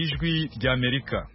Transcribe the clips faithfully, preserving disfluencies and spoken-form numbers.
Ijwi ry'Amerika.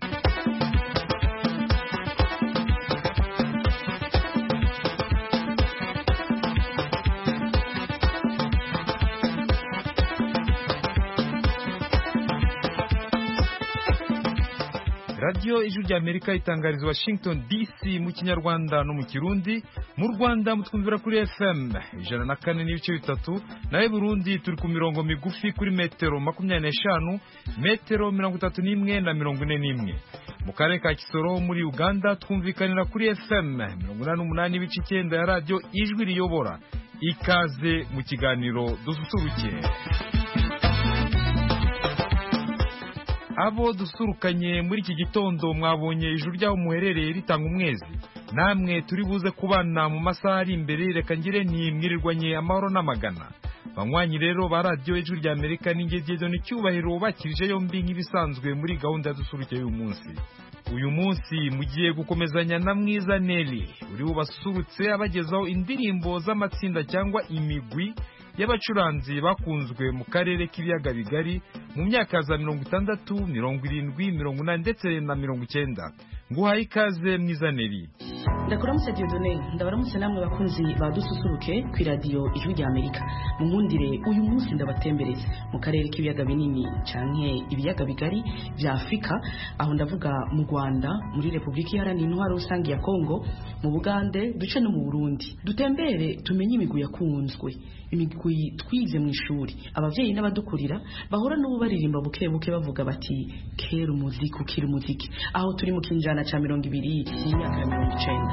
Radio Ijwi ry'Amerika itangariza Washington D C mu Kinyarwanda no mu Kirundi. Mu Rwanda mutwumvira kuri F M ijana na kane n'ibice bitatu, nawe Burundi turi ku mirongo migufi kuri metero makumyabiri n'eshanu, metero mirongo itatu n'imwe na mirongo ine n'imwe. Mu karere ka Kisoro muri Uganda twumvikanira kuri F M mirongo inani n'umunani n'ibice icyenda ya Radio Ijwi riyobora. Ikaze mu kiganiro dususuruke. Abo dusurukanye muri iki gitondo mwabonye ijuru ryaho muherereye ritanga umwezi. Namwe turi buze kubana mu masaha ari imbere, reka ngire nti mwirirwanye amahoro n'amagana. Banywanyi rero ba Radio Ijwi ry'Amerika n'ingejeje n'icyubahiro bakirije yombi nk'ibisanzwe muri gahunda dusuruke uyu munsi. Uyu munsi mugiye gukomezanya na Mwiza Nelly uri bubasurutse abagezaho indirimbo z'amatsinda cyangwa imigwi y'abacuranzi bakunzwe mu karere k'ibiyaga bigari mu myaka za mirongo itandatu, mirongo irindwi, mirongo inani ndetse na mirongo icyenda. Nguhaye ikaze Mwiza Nelly. Ndakuramutse Dieudonné, ndabaramutse namwe bakunzi badususuruke ku Radio Ijwi ry'Amerika. Mu nkundire uyu munsi ndabatembereza mu karere k'ibiyaga binini canke ibiyaga bigari vya Afrika, aho ndavuga mu Rwanda, muri Republika Iharanira Intwaro Rusange ya Kongo, mu Bugande, duce no mu Burundi. Dutembere tumenye imigwi yakunzwe, imigwi twize mu ishuri. Abavyeyi n'abadukurira bahora n'ubu baririmba buke buke bavuga bati kera umuziki ukira umuziki. Aho turi mu kinjana ca mirongo ibiri n'imyaka ya mirongo icenda.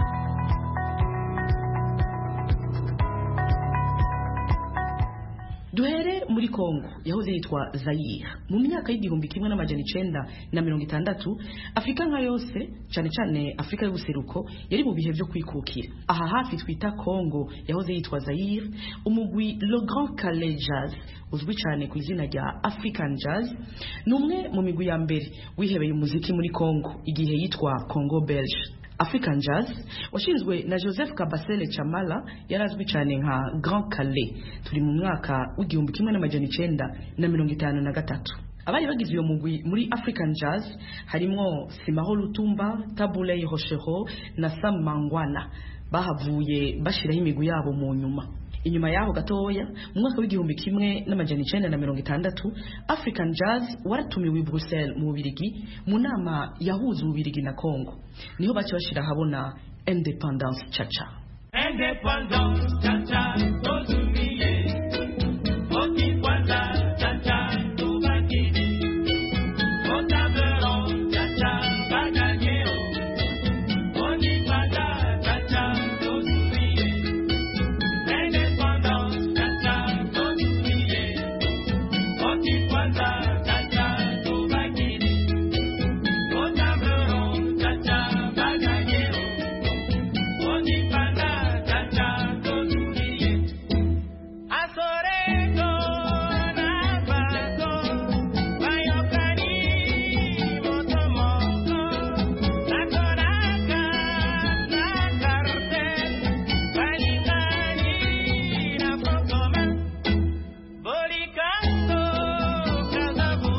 Duhere muri Kongo yahoze yitwa Zaire. Mu myaka y'igihumbi kimwe n'amajana icenda na mirongo itandatu, Afrika nka yose, cyane cyane Afrika y'ubuseruko, yari mu bihe byo kwikukira. Aha hafi twita Kongo yahoze yitwa Zaire, umugwi Le Grand Calais Jazz uzwi cyane ku izina rya African Jazz, numwe mu migwi ya mbere wihebeye umuziki muri Kongo igihe yitwa Congo Belge. African Jazz washinzwe na Joseph Kabasele Chamala yarazwi cyane nka Grand Calais. Turi mu mwaka w'igihumbi kimwe n'amajana icenda na mirongo itanu na gatatu. Abari bagize iyo mugwi muri African Jazz harimo Simaho Lutumba, Tabulei Rochero na Sam Mangwana. Bahavuye bashiraho imigwi yabo mu nyuma. Inyuma yaho gatoya mu mwaka w'igihumbi kimwe n'amajana icenda na mirongo itandatu, African Jazz waratumiwe i Bruxelles mu Bubiligi mu nama yahuza Ububiligi na Kongo. Niho bace bashira habona Independence Cha-Cha. Independence Cha-Cha tozumiye oti kwanza Cha-Cha tubakini otabero Cha-Cha baganyeo oti kwanza Cha-Cha tozumiye Independence Cha-Cha tozumiye oti kwanza Cha-Cha tubakini otabero Cha-Cha baganyeo oti kwanza Cha-Cha tozumiye asorego na bato bayokani motomoko nakoraka na karte balikani na fokoma bolikato kazabu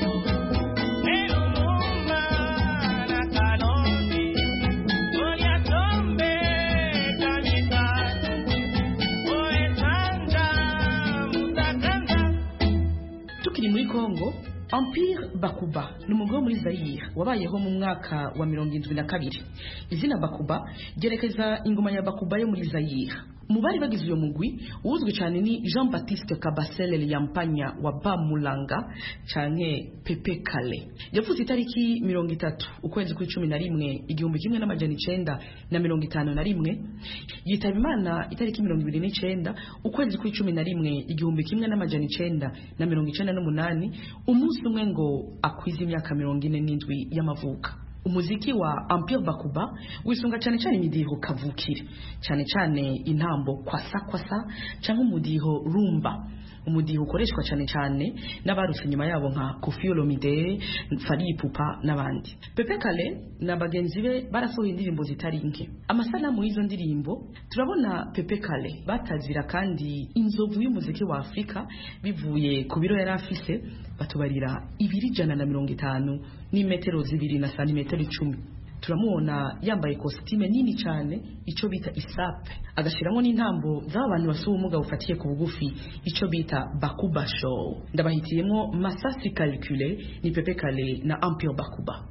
elumumba na kanondi boliatombe kamikatu oesanga mutakanda. Tukiri muri Kongo, Empire Bakuba ni umugabo muri Zaire wabayeho mu mwaka wa mirongo indwi na kabiri. Izina Bakuba ryerekeza ingoma ya Bakuba yo muri Zaire. Mu bari bagize uyo mugwi uzwi cyane ni Jean Baptiste Kabasele Lyampanya wa Bamulanga canke Pepe Kale. Yavuze itariki mirongo itatu ukwezi kw'icumi na rimwe igihumbi kimwe n'amajana icenda na mirongo itanu na rimwe, yitaba Imana itariki mirongo ibiri n'icenda ukwezi kw'icumi na rimwe igihumbi kimwe n'amajana icenda na mirongo icenda n'umunani, umunsi umwe ngo akwiza imyaka mirongo ine n'indwi y'amavuka. Umuziki wa Empire Bakuba wisunga cyane cyane imidiho kavukire, cyane cyane intambo kwasa kwasa cyangwa umudiho rumba. umudiho ukoreshwa cyane cyane n'abarutse inyuma yabo nka Koffi Olomide, Fally Ipupa n'abandi. Pepe Kale na bagenzi be barasohoye indirimbo zitari nke. Amasanamu y'izo ndirimbo turabona Pepe Kale batazira kandi inzovu y'umuziki wa Afrika bivuye ku biro yari afise, batubarira ibiri jana na mirongo itanu n'imetero zibiri na santimetero icumi. Turamuona yambaye costume nini cyane ico bita isape, agashiramo n'intambo z'abantu basuba umuga ufatiye ku bugufi ico bita Bakuba show. Ndabahitiyemo Masasi Calculé ni Pepe Kale na Empire Bakuba.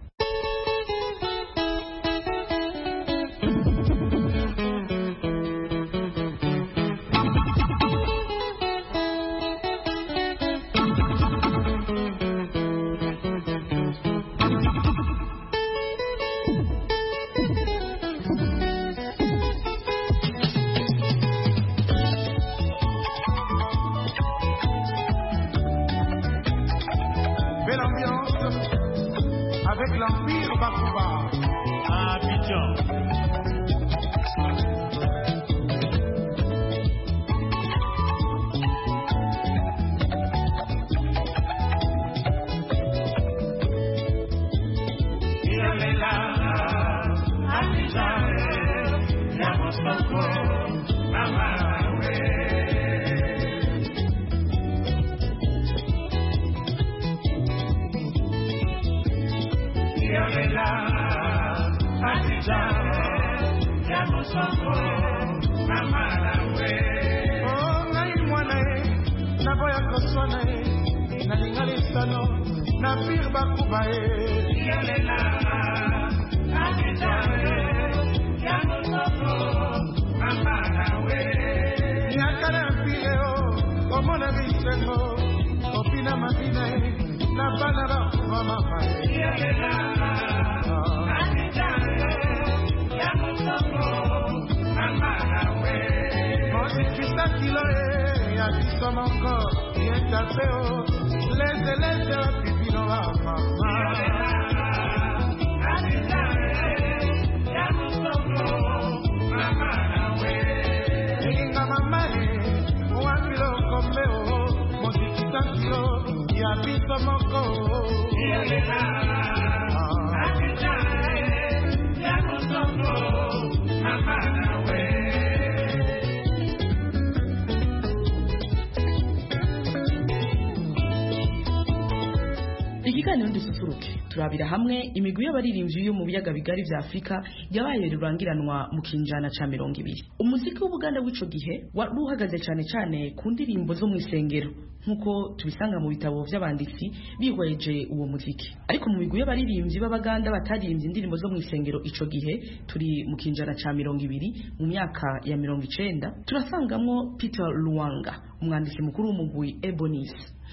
Ikiganiro dususuruke turabira hamwe imigwi y'abaririmbyi yo mu biyaga bigari vya Afrika yabaye rurangiranwa mu kinjana ca mirongo ibiri. Umuziki w'Ubuganda w'ico gihe waruhagaze cyane cyane ku ndirimbo zo mu isengero nkuko tubisanga mu bitabo vy'abanditsi bihweje uwo muziki. Ariko mu migwi y'abaririmbyi b'Abaganda batarimbye indirimbo zo mu isengero ico gihe turi mu kinjana ca mirongo ibiri mu myaka ya mirongo icenda turasangamwo Peter Luwanga, umwanditsi mukuru w'umugwi Ebonies,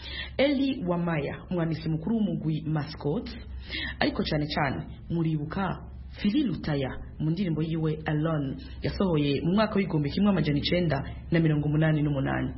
Eli Wamaya, umwanditsi mukuru w'umugwi Mascot, ariko cyane cyane muribuka Philly Lutaya mu ndirimbo yiwe Alone yasohoye mu mwaka w'igihumbi kimwe amajana icenda na mirongo umunani n'umunani.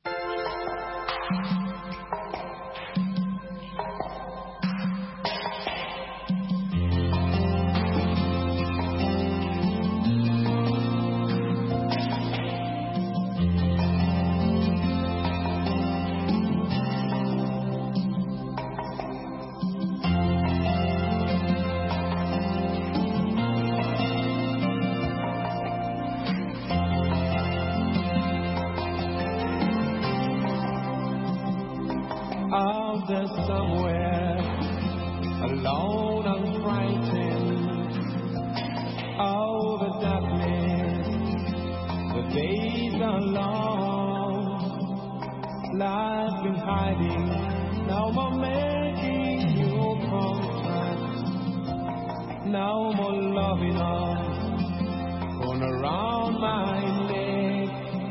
Out there somewhere, alone and frightened, oh the darkness, the days are long, life been hiding, now I'm making you contact, now more loving arms, going around my neck.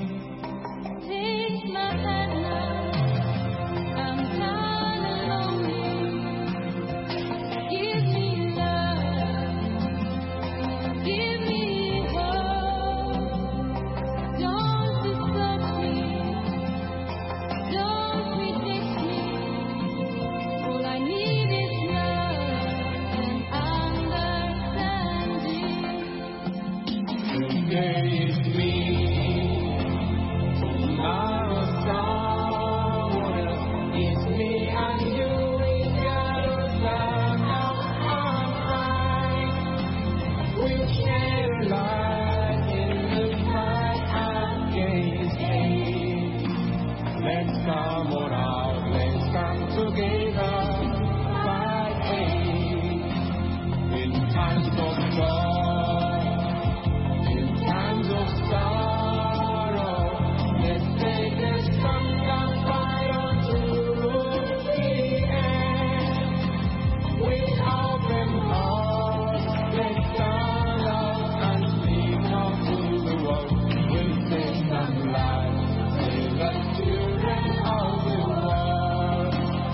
Take my hand now. There is me. We'll shed a light in the night I can't see. Let's come on out, let's come together, fighting in times of joy, in times of sorrow. Let's take a stand and fight on to the end. With open hearts, let's stand up and speak out to the world. We'll take some light, save the children of the world.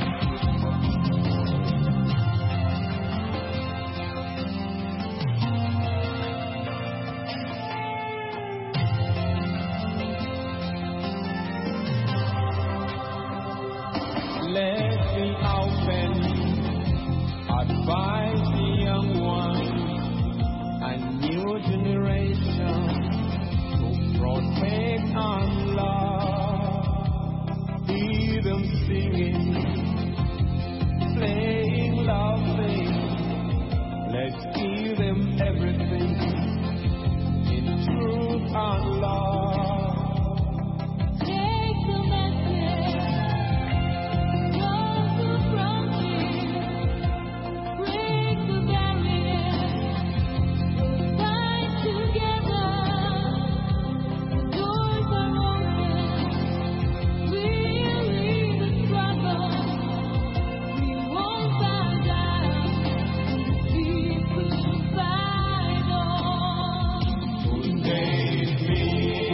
Let's be open, advise the young ones, a new generation to protect and love. Hear them singing, playing, laughing. Let's give them everything in truth and love. Take the message, love the promise, break the barriers, fight together. Doors are open, we'll lead the struggle. We won't bow down, people fight on. Today is me,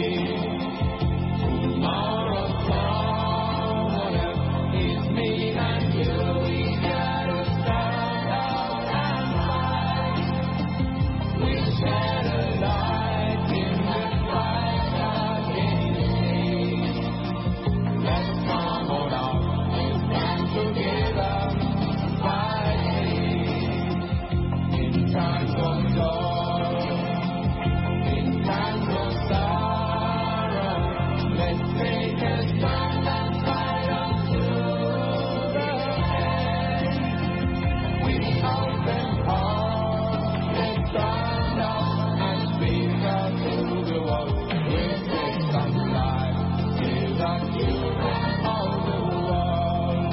tomorrow someone else. It's me and you, we gotta stand up and fight. We'll shed a light in the fight against hate. Let's come on out, let's stand together, fighting in times of joy, in times of sorrow. Let's take a stand and fight on to the end. With open hearts, let's stand up and speak out to the world. We'll take some light, save the children of the world.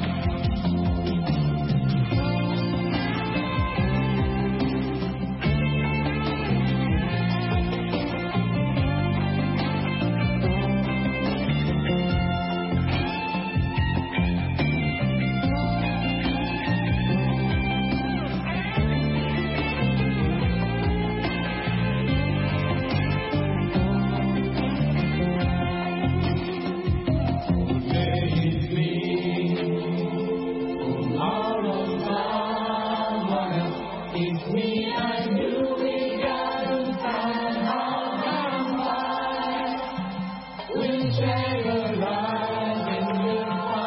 Today is me, tomorrow someone else. It's me and you, we gotta stand up and fight. We'll shed a light in the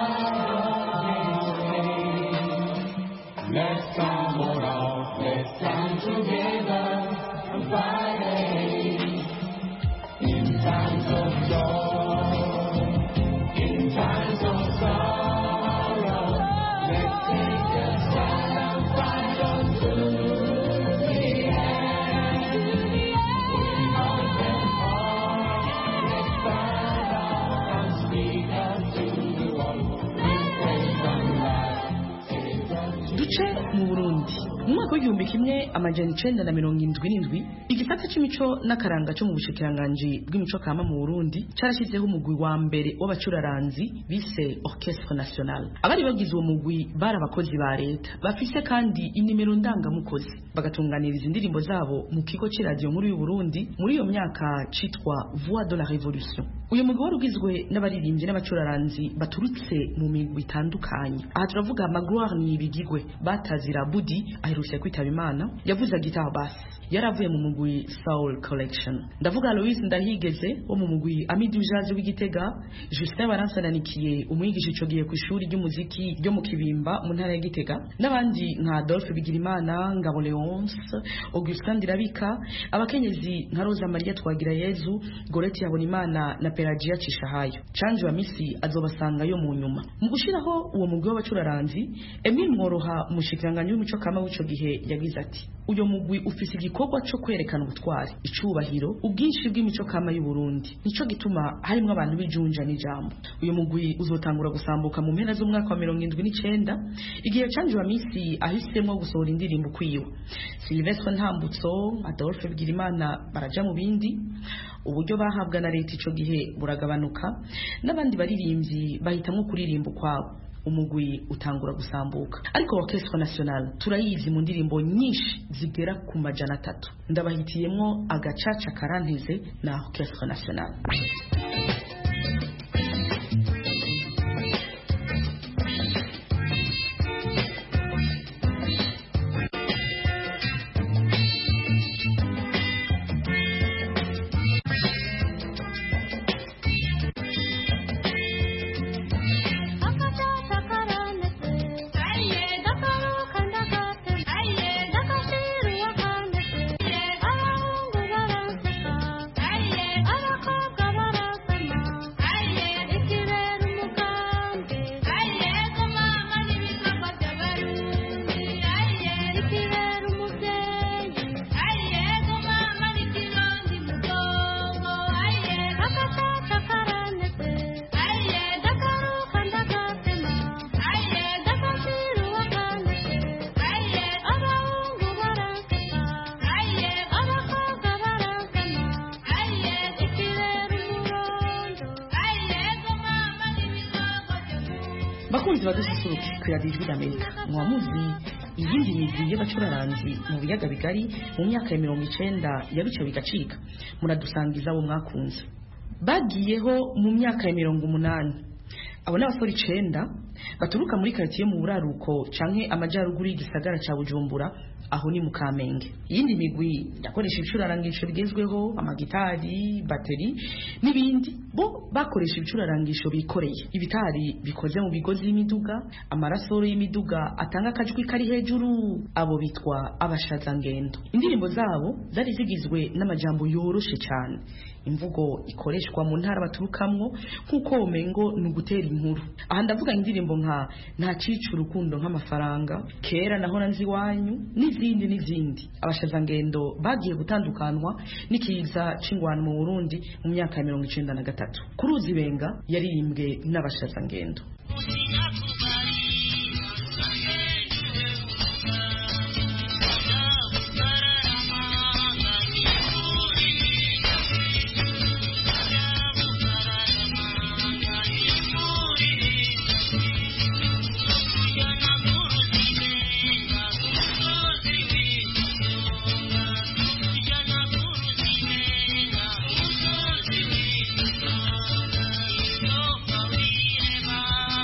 fight against hate. Let's come on out, let's stand together and fight in times of joy, in times of sorrow. Let's take a stand and fight on to the end. With open hearts, let's stand up and speak out to the world. We'll take some light, save the duce mu Burundi mu mwaka w'igihumbi kimwe amajana icenda na mirongo indwi n'indwi igisata c'imico n'akaranga cyo mu bushikiranganji bw'imico kama mu Burundi carashyizeho umugwi wa mbere w'abacuraranzi bise Orchestre National. Abari bagize uwo mugwi bari abakozi ba leta bafise kandi inimero ndangamukozi bagatunganiriza indirimbo zabo mu kigo c'iradiyo muri y'u Burundi muri iyo myaka citwa Voix de la Révolution. Uyu mugwi wari ugizwe n'abaririmbyi n'abacuraranzi baturutse mu migwi itandukanye. Aha turavuga Magloire Nibigigwe batazira Budi aherutse kwitaba Imana yavuza guitar bass yaravuye mu mugwi Soul Collection. Ndavuga Louise Ndahigeze wo mu mugwi Amidu Jazz w'Igitega, Justin Baransananikiye umwigisha ico gihe ku ishuri ry'umuziki ryo mu Kibimba mu ntara ya Gitega, n'abandi nka Adolphe Bigirimana, Ngabo Leonce, Augustin Ndirabika, abakenyezi nka Rosa Maria Twagirayezu, Goreti Habonimana na Pelagia Cishahayo. Canje wa misi azobasanga yo mu nyuma. Mu gushiraho uwo mugwi w'abacuraranzi, Emile Mworoha umushikiranganje w'imico kama w'ico gihe yagize ati uyo mugwi ufise igikorwa cyo kwerekana ubutwari icubahiro ubwinshi bw'imico kama y'u Burundi nico gituma harimo abantu bijunja n'ijambo uyo mugwi uzotangura gusambuka mu mpera z'umwaka wa mirongo indwi n'icenda igihe canjwa misi ahisemo gusohora indirimbo kwiwe Sylvestre Ntambutso Adolphe Bwirimana baraja mu bindi uburyo bahabwa na leta ico gihe buragabanuka n'abandi baririmbyi bahitamwo kuririmba kwabo umugwi utangura gusambuka ariko Orchestre National turayizi mu ndirimbo nyinshi zigera ku majana atatu ndabahitiyemwo agacaca karanteze na Orchestre National. bakunzi badususuruke kwiradijwe d'Amerika mwamuzi iyindi migwi y'abacuraranzi mu biyaga bigari mu myaka ya mirongo icenda yabice bigacika muradusangiza abo mwakunze bagiyeho mu myaka ya mirongo umunani abo n'abasore icenda baturuka muri quartier mu buraruko canke amajaruguru y'igisagara ca Bujumbura aho ni mu Kamenge iyindi migwi yakoresha ibicurarangisho bigezweho amagitari bateri n'ibindi bo bakoresha ibicurarangisho bikoreye ibitari bikoze mu bigozi y'imiduga amarasoro y'imiduga atanga akajwi kari hejuru abo bitwa abashaza ngendo indirimbo zabo zari zigizwe n'amajambo yoroshe cyane imvugo ikoreshwa mu ntara baturukamwo nkuko umengo nugutera inkuru aha ndavuga indirimbo nka nta cicu urukundo nk'amafaranga kera naho nanzi wanyu n'izindi n'izindi abashaza ngendo bagiye gutandukanwa n'ikiza c'ingwano mu Burundi mu myaka ya mirongo icenda na gatatu kuruzi benga yaririmbwe n'abashaza ngendo. Bye.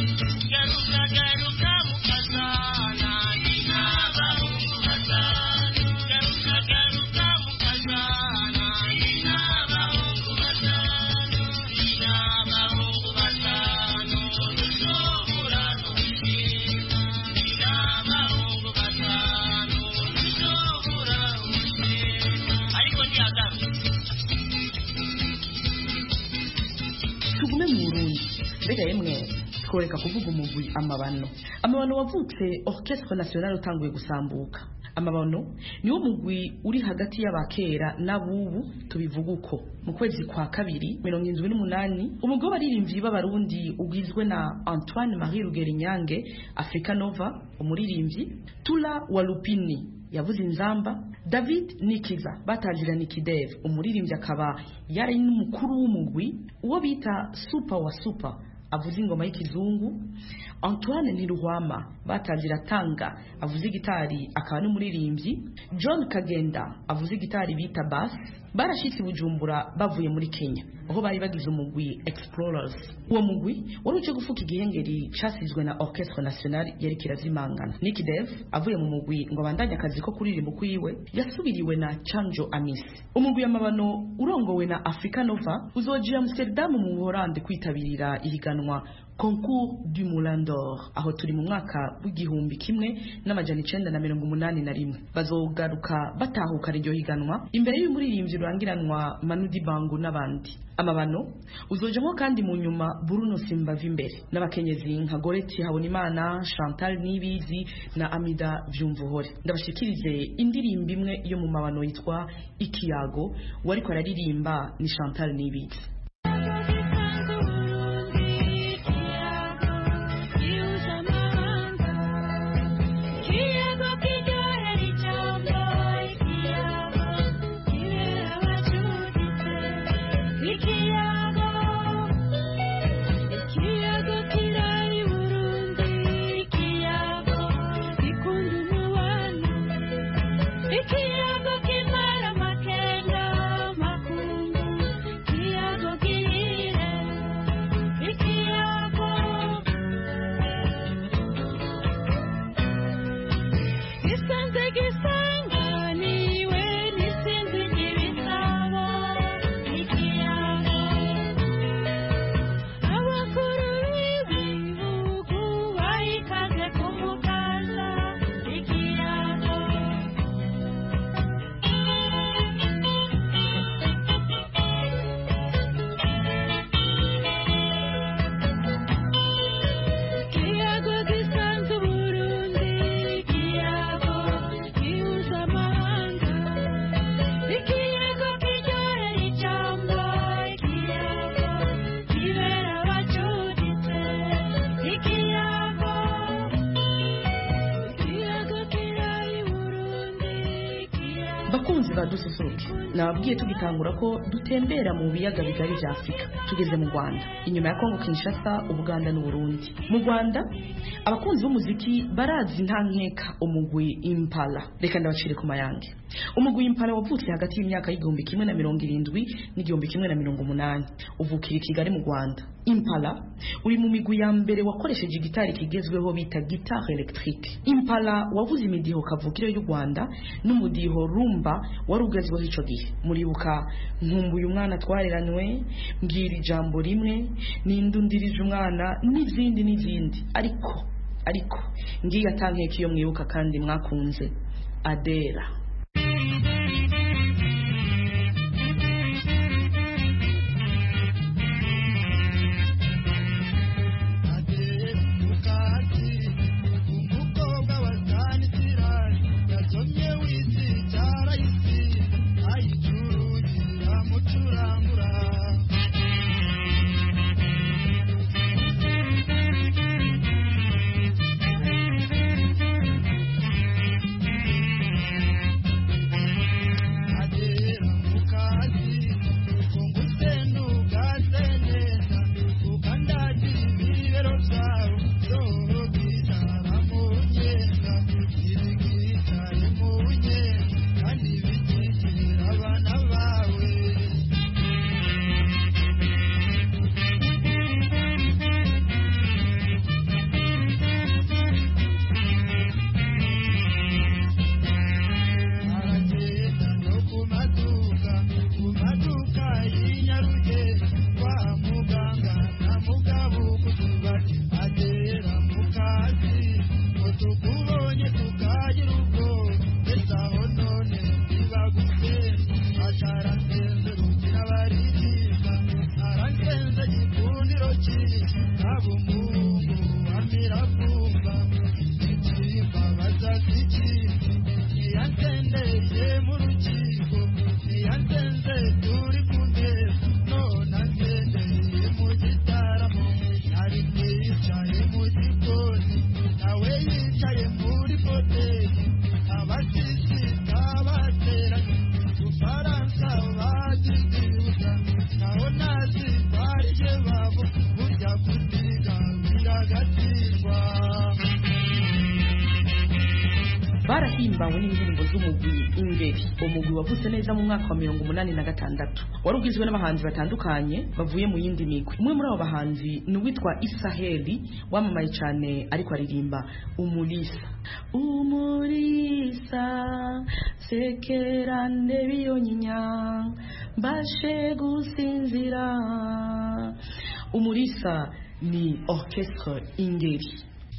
tugume mu Burundi mbega yemwe tworeka kuvuga umugwi amabano amabano wavutse Orchestre National utanguye gusambuka amabano niwo mugwi uri hagati y'abakera n'abubu tubivuga uko mu kwezi kwa kabiri mirongo indwi n'umunani umugwi w'abaririmbyi b'abarundi ugizwe na Antoine Marie Rugerinyange Africa Nova umuririmbyi Tula Walupini yavuze inzamba David Nikiza batangira Nikidev umuririmbyi akaba yari n'umukuru w'umugwi uwo bita Super wa Super avuze ingoma y'ikizungu Antoine Ntiruhwama batangira Tanga avuze gitari akaba n'umuririmbyi John Kagenda avuze gitari bita bass barashitse Bujumbura bavuye muri Kenya aho bari bagize umugwi Explorers uwo mugwi wari uje gufuka igihengeri casizwe na Orchestre National yari kirazimangana Nikidev avuye mu mugwi ngo abandanye akazi ko kuririmba kwiwe yasubiriwe na Chanjo Amis umugwi y'amabano urongowe na Africa Nova uzoje Amsterdam mu Buholandi kwitabirira iriganwa Concours du Moulin d'Or aho turi mu mwaka w'igihumbi kimwe n'amajana icenda na mirongo umunani na rimwe bazogaruka batahuka iryo higanwa imbere y'umuririmbyi rurangiranwa Manu Dibango n'abandi amabano uzojemo kandi mu nyuma Bruno Simbavi imbere n'abakenyezi nka Goreti Habonimana Chantal Nibizi na Amida Vyumvuhore ndabashikirize indirimbo imwe yo mu mabano yitwa Ikiyago wariko araririmba ni Chantal Nibizi bakunzi badususuruke nababwiye tugitangura ko dutembera mu biyaga bigari bya Afrika tugeze mu Rwanda inyuma ya Kongo Kinshasa Ubuganda n'u Burundi mu Rwanda abakunzi b'umuziki barazi nta nkeka umugwi Impala reka ndabacire ku mayange umugwi Impala wavutse hagati y'imyaka y'igihumbi kimwe na mirongo irindwi n'igihumbi kimwe na mirongo umunani uvukira i Kigali mu Rwanda Impala uri mu migwi ya mbere wakoresheje gitari kigezweho bita guitare electrique Impala wavuze imidiho kavukire y'u Rwanda n'umudiho rumba wari ugezweho ico gihe muribuka nkumbuye umwana twareranywe mbwira ijambo rimwe n'indundirije umwana n'izindi n'izindi ariko ariko ngiye atankeka iyo mwibuka kandi mwakunze Adera barahimbawe n'indirimbo z'umugwi Ingeri. Umugwi wavutse neza mu mwaka wa mirongo umunani na gatandatu wari ugizwe n'abahanzi batandukanye bavuye mu yindi migwi. Umwe muri abo bahanzi ni uwitwa Isaheli wamamaye cyane ariko aririmba Umulisa. Umulisa sekera ndebiyonyinya mbashe gusinzira. Umulisa ni orchestre Ingeri.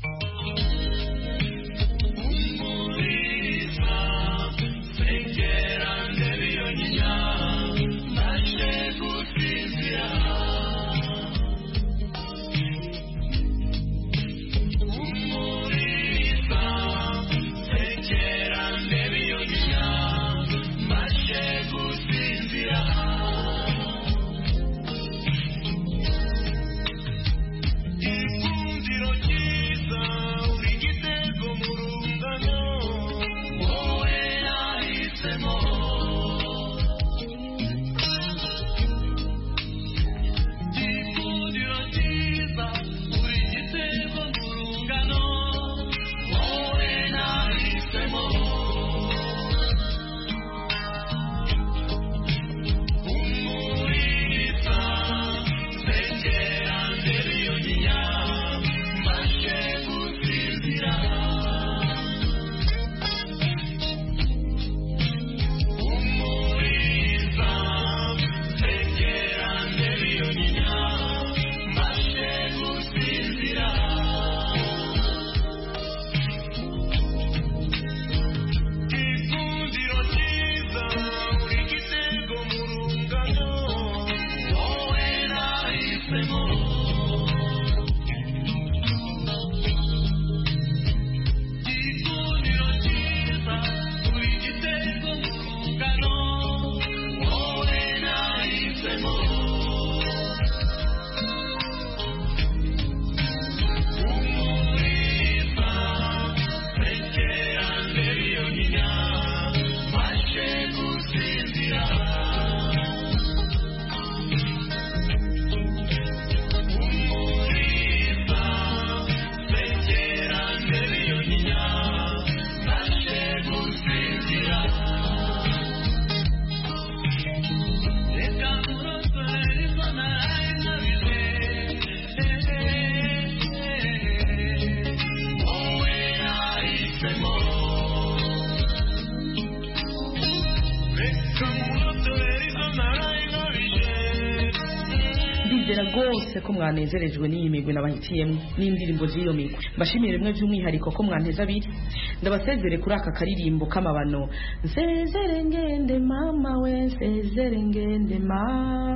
Rwose ko mwanezerejwe n'iyi migwi nabahitiyemo n'indirimbo z'iyo migwi. Mbashimire rimwe by'umwihariko ko mwanteza abiri. Ndabasezere kuri aka karirimbo k'amabano. Nsezere ngende mama we, nsezere ngende ma.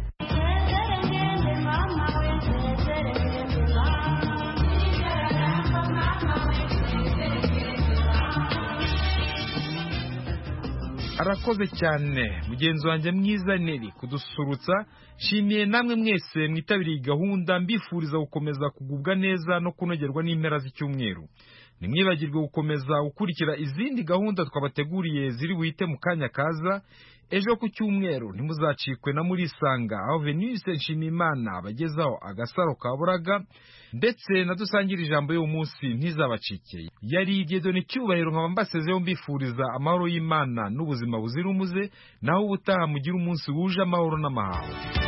Nsezere ngende mama we, nsezere ngende ma. Arakoze cyane mugenzi wanjye mwiza Neri kudusurutsa. Shimiye namwe mwese mwitabiriye gahunda, mbifuriza gukomeza kugubwa neza no kunogerwa n'impera z'icyumweru. Nimwibagirwe gukomeza gukurikira izindi gahunda twabateguriye ziri buhite mu kanya kaza. Ejo ku cyumweru ntimuzacikwe na Murisanga aho Venise Nshimiyimana abagezaho agasaro kaburaga, ndetse na dusangira ijambo y'uwo munsi ntizabacikeye. Yari Dieudonné Cyubahiro nkaba mbasezeho mbifuriza amahoro y'Imana n'ubuzima buzira umuze, naho ubutaha mugira umunsi wuje amahoro n'amahoro.